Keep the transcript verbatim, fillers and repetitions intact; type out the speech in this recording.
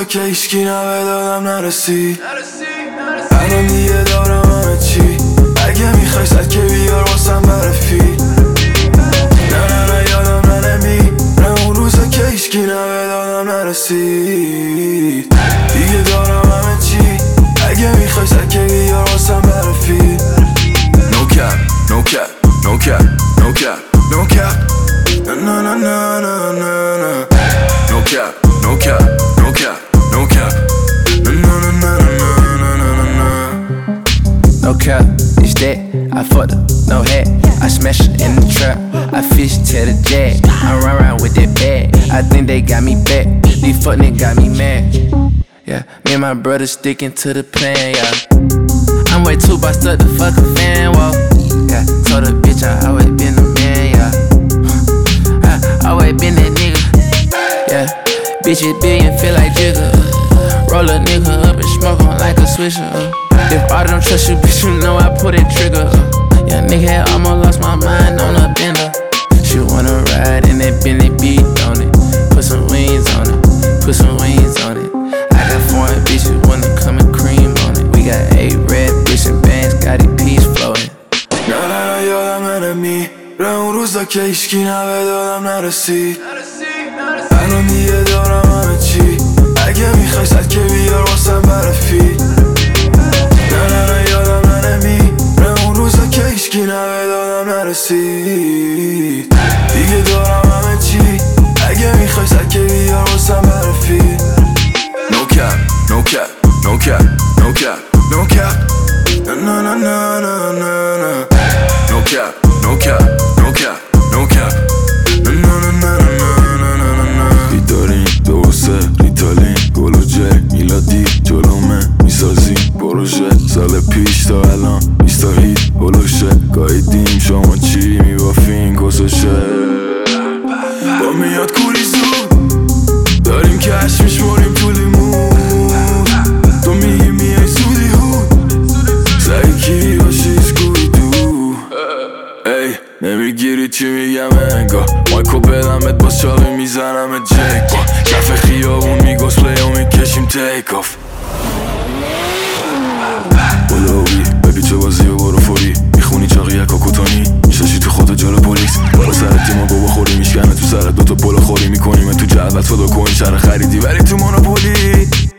که هیچکی نوه دادم نرسید. الان دیگه دارم همه چی. اگه میخوای سکه بیار واسم برفید. نه نه نه یادم ننمی نه اون روزا که هیچکی نوه دادم نرسید. دیگه دارم همه چی. اگه میخوای سکه بیار واسم برفید. No cap, no cap, no cap, no cap, no cap. Na na na na na na na. No cap, no cap, no cap, no cap. Na na na na na na na na na. No cap, it's that. I fucked up, no hat. I smash it in the trap. I fish to the jet. I run around with that bag. I think they got me back. These fuck niggas got me mad. Yeah, me and my brother sticking to the plan, yeah. I'm way too bossed up to fuck a fan, whoa. Yeah, told a bitch I always been the man, yeah. I always been that nigga, yeah. Bitches billion feel like Jigga. Roll a nigga up and smoke on like a swisher. Uh. If I don't trust you, bitch, you know I pull that trigger. Uh. Yeah, nigga had almost lost my mind on a bender. She wanna ride in that Bentley beat on it. Put some wings on it, put some wings on it. I got foreign bitches wanna come and cream on it. We got eight red bitch and bands, got it peace flowing. نه نه نه یادم ننمی ره اون روزا که هیچکی نوه دادم نرسید. الان دیگه دارم همه چی. اگه میخوای سکه بیار واسم برفید. نه نه نه یادم ننمی ره اون روزا که هیچکی نوه دادم نرسید. دیگه دارم همه چی. اگه میخوای سکه بیار واسم برفید. No cap, no cap, no cap, no cap, no cap. Na na na na na na na. No cap, no cap, no cap, no cap. Na na na na na na na na. ریتالین دوسه ریتالین گلو جک میلادی جلومه میسازی پروژه سال پیش تا الان بیست تا هیت هلوشه گایدیم شما چی میبافین کسوشه با میاد کوری زود داریم کش میشماریم تو لیمون تو میگی میای سودی هود سعی کی باشی اسکوی دو ای نمیگیری چی میگم انگار مایکو بدمت باز چاقی میزنم جک کف خیابون میگسله و میکشیم تیک آف بلاوی بپیچه بازی و برو فوری میخونی چاقی یکا کتانی میشاشی تو خود جلو پلیس بالا سرت تیما گو بخوری میشکنه تو سرت دوتا پلا خوری میکنیم تو جعبت فدا کنی شهر خریدی ولی تو مونوپولی